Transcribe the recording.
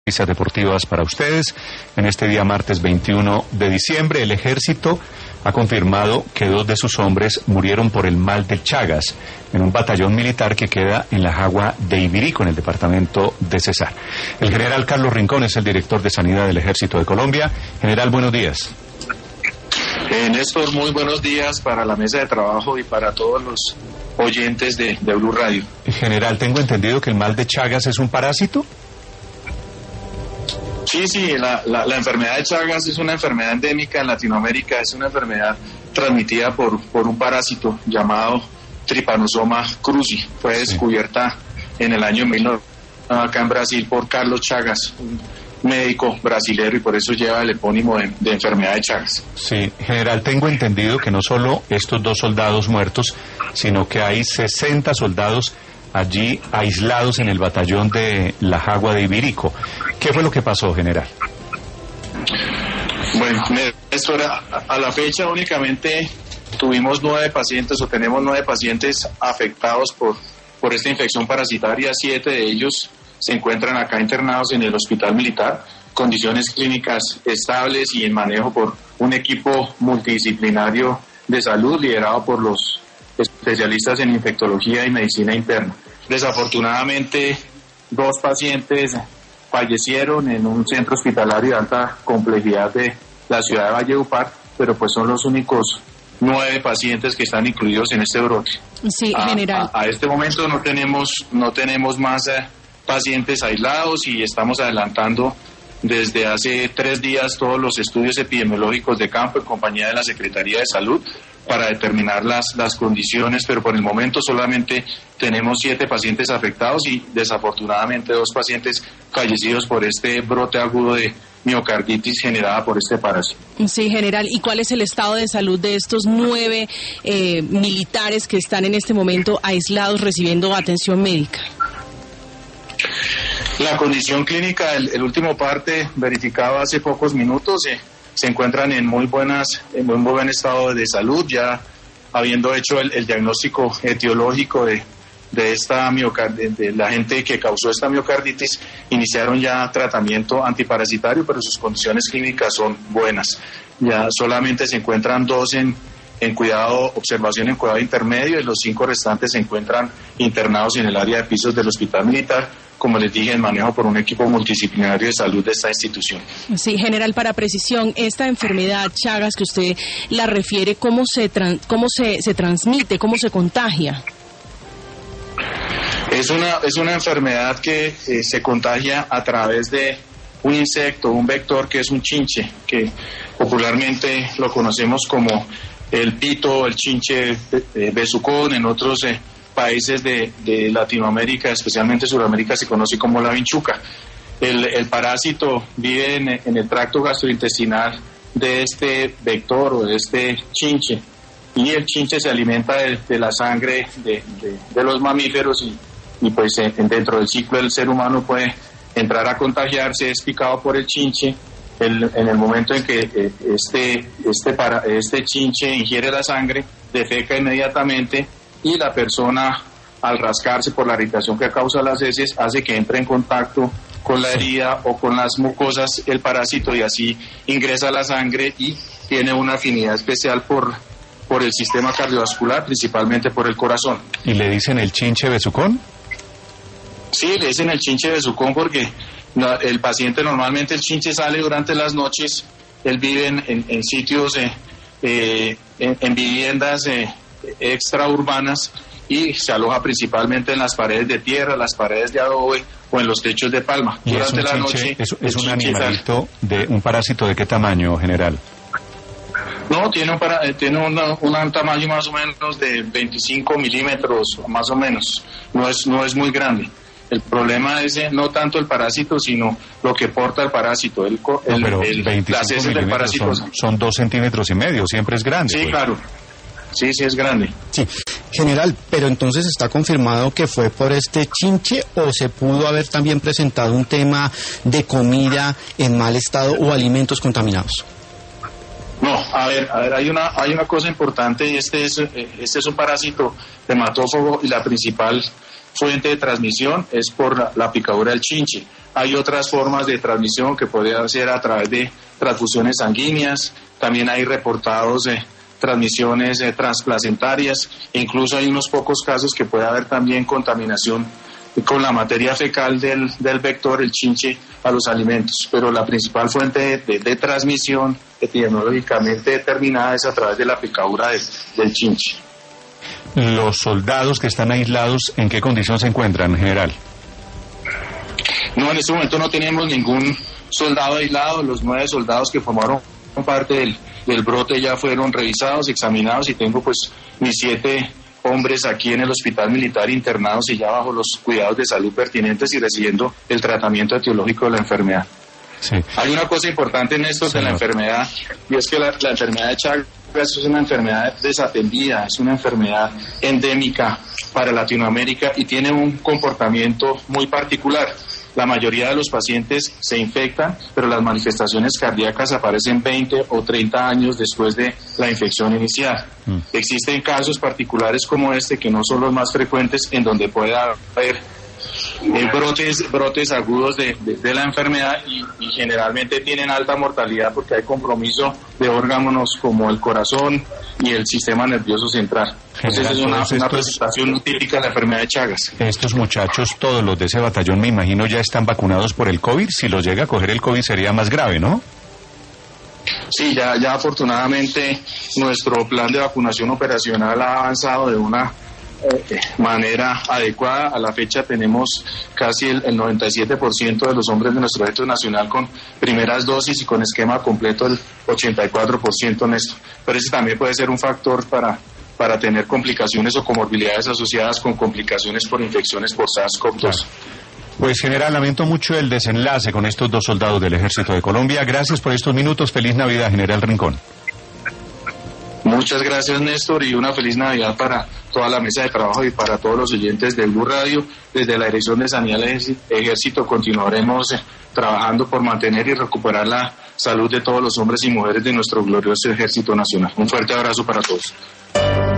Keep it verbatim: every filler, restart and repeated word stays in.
Noticias deportivas para ustedes. En este día martes veintiuno de diciembre, el ejército ha confirmado que dos de sus hombres murieron por el mal de Chagas en un batallón militar que queda en la Jagua de Ibirico, en el departamento de Cesar. El general Carlos Rincón es el director de Sanidad del Ejército de Colombia. General, buenos días. Eh, Néstor, muy buenos días para la mesa de trabajo y para todos los oyentes de, de Blue Radio. General, tengo entendido que el mal de Chagas es un parásito. Sí, sí, la, la, la enfermedad de Chagas es una enfermedad endémica en Latinoamérica, es una enfermedad transmitida por, por un parásito llamado Trypanosoma cruzi. Fue descubierta en el año mil novecientos acá en Brasil por Carlos Chagas, un médico brasilero, y por eso lleva el epónimo de, de enfermedad de Chagas. Sí, general, tengo entendido que no solo estos dos soldados muertos, sino que hay sesenta soldados allí aislados en el batallón de la Jagua de Ibirico. ¿Qué fue lo que pasó, general? Bueno, esto era, a la fecha únicamente tuvimos nueve pacientes o tenemos nueve pacientes afectados por, por esta infección parasitaria. Siete de ellos se encuentran acá internados en el hospital militar, condiciones clínicas estables y en manejo por un equipo multidisciplinario de salud liderado por los especialistas en infectología y medicina interna. Desafortunadamente, dos pacientes fallecieron en un centro hospitalario de alta complejidad de la ciudad de Valledupar, pero pues son los únicos nueve pacientes que están incluidos en este brote. Sí, a, general. A, a este momento no tenemos no tenemos más eh, pacientes aislados y estamos adelantando desde hace tres días todos los estudios epidemiológicos de campo en compañía de la Secretaría de Salud para determinar las, las condiciones, pero por el momento solamente tenemos siete pacientes afectados y desafortunadamente dos pacientes fallecidos por este brote agudo de miocarditis generada por este parásito. Sí, general, ¿y cuál es el estado de salud de estos nueve eh, militares que están en este momento aislados recibiendo atención médica? La condición clínica, el, el último parte verificado hace pocos minutos, eh, se encuentran en muy buenas, en muy buen estado de salud, ya habiendo hecho el, el diagnóstico etiológico de, de esta miocarditis, de la gente que causó esta miocarditis, iniciaron ya tratamiento antiparasitario, pero sus condiciones clínicas son buenas. Ya solamente se encuentran dos en, en cuidado, observación en cuidado intermedio, y los cinco restantes se encuentran internados en el área de pisos del hospital militar, como les dije, en manejo por un equipo multidisciplinario de salud de esta institución. Sí, general, para precisión, esta enfermedad Chagas que usted la refiere, ¿cómo se tran- cómo se, se transmite, cómo se contagia? Es una, es una enfermedad que eh, se contagia a través de un insecto, un vector que es un chinche, que popularmente lo conocemos como el pito, el chinche eh, besucón. En otros eh, países de, de Latinoamérica, especialmente Sudamérica, se conoce como la vinchuca. El, el parásito vive en, en el tracto gastrointestinal de este vector o de este chinche, y el chinche se alimenta de, de la sangre de, de, de los mamíferos y, y pues eh, dentro del ciclo del ser humano puede entrar a contagiarse, es picado por el chinche. El, en el momento en que eh, este, este, para, este chinche ingiere la sangre, defeca inmediatamente, y la persona, al rascarse por la irritación que causa las heces, hace que entre en contacto con la herida o con las mucosas el parásito, y así ingresa a la sangre y tiene una afinidad especial por, por el sistema cardiovascular, principalmente por el corazón. ¿Y le dicen el chinche besucón? Sí, le dicen el chinche besucón porque no, el paciente normalmente, el chinche sale durante las noches, él vive en, en, en sitios, eh, eh, en, en viviendas eh, extraurbanas, y se aloja principalmente en las paredes de tierra, las paredes de adobe o en los techos de palma. ¿Y durante es la chinche, noche es, es un animalito, de un parásito de qué tamaño, general? No, tiene un, para, tiene una, un tamaño más o menos de veinticinco milímetros, más o menos. No es, no es muy grande. El problema es eh, no tanto el parásito, sino lo que porta el parásito. El, el, no, pero el, las heces del parásito son, son dos centímetros y medio, siempre es grande. Sí, pues. Claro. Sí, sí es grande. Sí, general, pero entonces está confirmado que fue por este chinche, o se pudo haber también presentado un tema de comida en mal estado o alimentos contaminados. No, a ver, a ver, hay una hay una cosa importante, y este es este es un parásito hematófago, y la principal fuente de transmisión es por la, la picadura del chinche. Hay otras formas de transmisión que podría ser a través de transfusiones sanguíneas, también hay reportados eh, transmisiones eh, transplacentarias, e incluso hay unos pocos casos que puede haber también contaminación con la materia fecal del, del vector, el chinche, a los alimentos. Pero la principal fuente de, de, de transmisión epidemiológicamente determinada es a través de la picadura de, del chinche. Los soldados que están aislados, ¿en qué condición se encuentran, general? No, en este momento no tenemos ningún soldado aislado. Los nueve soldados que formaron parte del, del brote ya fueron revisados, examinados, y tengo pues mis siete hombres aquí en el hospital militar internados y ya bajo los cuidados de salud pertinentes y recibiendo el tratamiento etiológico de la enfermedad. Sí. Hay una cosa importante en esto de la enfermedad, y es que la, la enfermedad de Chagas es una enfermedad desatendida, es una enfermedad endémica para Latinoamérica y tiene un comportamiento muy particular. La mayoría de los pacientes se infectan, pero las manifestaciones cardíacas aparecen veinte o treinta años después de la infección inicial. Mm. Existen casos particulares como este, que no son los más frecuentes, en donde puede haber eh, brotes, brotes agudos de, de, de la enfermedad y, y generalmente tienen alta mortalidad porque hay compromiso de órganos como el corazón y el sistema nervioso central. Entonces es una, una presentación típica de la enfermedad de Chagas. Estos muchachos, todos los de ese batallón, me imagino, ya están vacunados por el COVID. Si los llega a coger el COVID sería más grave, ¿no? Sí, ya, ya afortunadamente nuestro plan de vacunación operacional ha avanzado de una eh, manera adecuada. A la fecha tenemos casi el, el noventa y siete por ciento de los hombres de nuestro ejército nacional con primeras dosis y con esquema completo el ochenta y cuatro por ciento en esto. Pero ese también puede ser un factor para, para tener complicaciones o comorbilidades asociadas con complicaciones por infecciones por SARS-CoV dos. Claro. Pues, general, lamento mucho el desenlace con estos dos soldados del Ejército de Colombia. Gracias por estos minutos. Feliz Navidad, general Rincón. Muchas gracias, Néstor, y una feliz Navidad para toda la mesa de trabajo y para todos los oyentes de Blue Radio. Desde la Dirección de Sanidad del Ejército continuaremos eh, trabajando por mantener y recuperar la salud de todos los hombres y mujeres de nuestro glorioso Ejército Nacional. Un fuerte abrazo para todos.